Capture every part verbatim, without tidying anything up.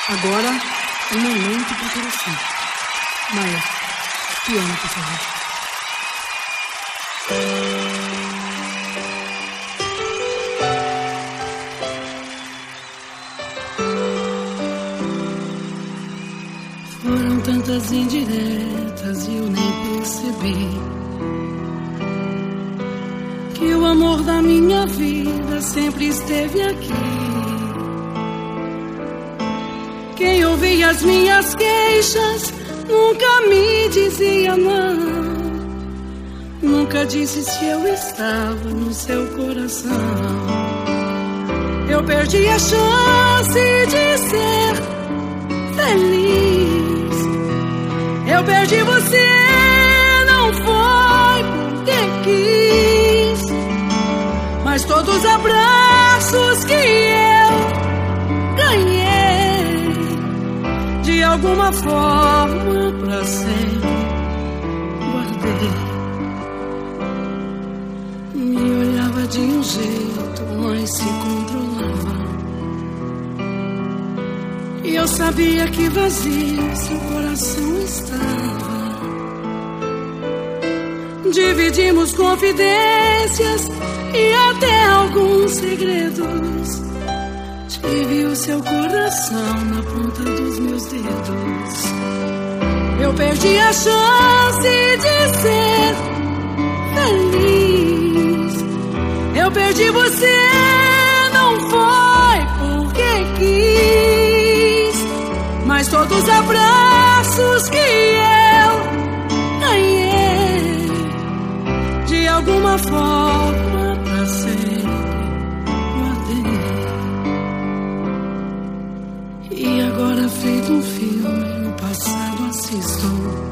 Agora, um momento para o coração. Maia, piano, por favor. Foram tantas indiretas e eu nem percebi que o amor da minha vida sempre esteve aqui. Quem ouvia as minhas queixas nunca me dizia não. Nunca disse se eu estava no seu coração. Eu perdi a chance de ser feliz. Eu perdi você, não foi porque quis, mas todos os abraços que eu ganhei, de alguma forma pra sempre guardei. Me olhava de um jeito, mas se controlava. E eu sabia que vazio seu coração estava. Dividimos confidências e até alguns segredos. Tive o seu coração na ponta dos meus dedos. Eu perdi a chance de ser feliz. Eu perdi você, não foi porque quis, mas todos os abraços que eu ganhei, de alguma forma pra sempre guardei. E agora, feito um filme, no passado assisto.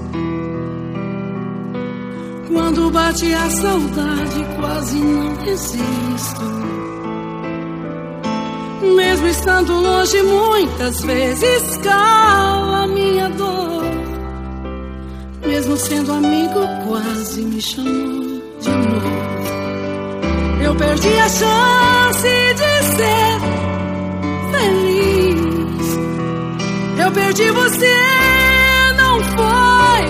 Quando bate a saudade, quase não resisto. Mesmo estando longe, muitas vezes cala a minha dor. Mesmo sendo amigo, quase me chamou de amor. Eu perdi a chance de ser feliz. Eu perdi você, não foi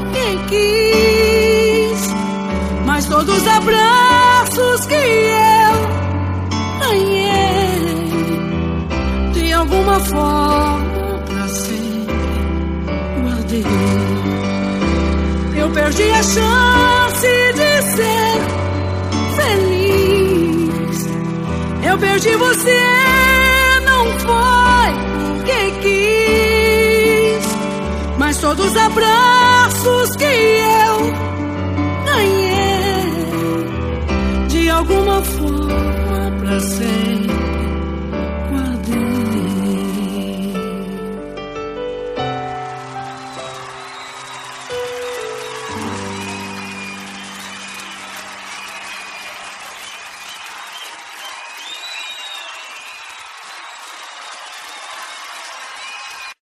porque quis, mas todos os abraços que eu ganhei, de alguma forma pra sempre guardei. Eu perdi a chance de ser feliz. Eu perdi você, não foi porque quis, mas todos os abraços que eu ganhei, de alguma forma pra sempre